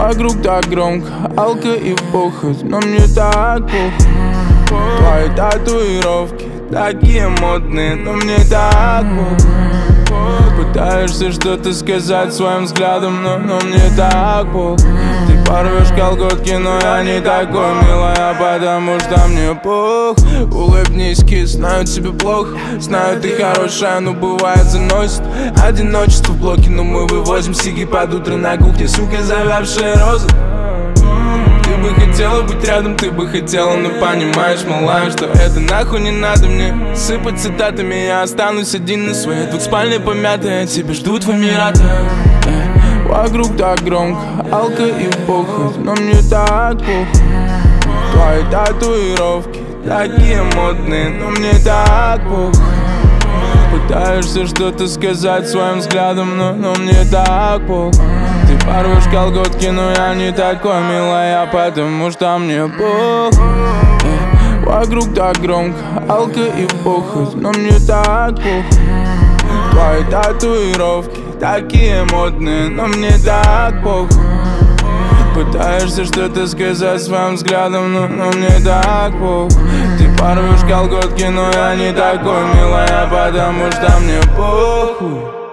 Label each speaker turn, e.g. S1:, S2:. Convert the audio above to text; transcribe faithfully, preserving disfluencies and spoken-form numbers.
S1: Вокруг так громко, алко и похоть, но мне так похуй. Твои татуировки такие модные, но мне так похуй. Пытаешься что-то сказать своим взглядом, но, но мне так похуй. Ты порвешь колготки, но я не такой, милая, потому что мне похуй. Улыбнись, кис, знаю тебе плохо, знаю ты хорошая, но бывает заносит. Одиночество в блоке, но мы вывозим сиги под утро на кухне, сука, завявшие розы. Ты бы хотела быть рядом, ты бы хотела, но понимаешь, малая, что это нахуй не надо мне сыпать цитатами. Я останусь один на своей двухспальной помятой, а тебя ждут в Эмиратах. Вокруг так громко, алко и похоть, но мне так похуй. Твои татуировки такие модные, но мне так похуй. Пытаешься что-то сказать своим взглядом, но, но мне так похуй. Ты порвешь колготки, но я не такой, милая, потому что мне похуй. Вокруг так громко, алко и похоть, но мне так похуй. Твои татуировки такие модные, но мне так похуй. Пытаешься что-то сказать своим взглядом, но, но мне так похуй. Ты порвешь колготки, но я не такой, милая, потому что мне похуй.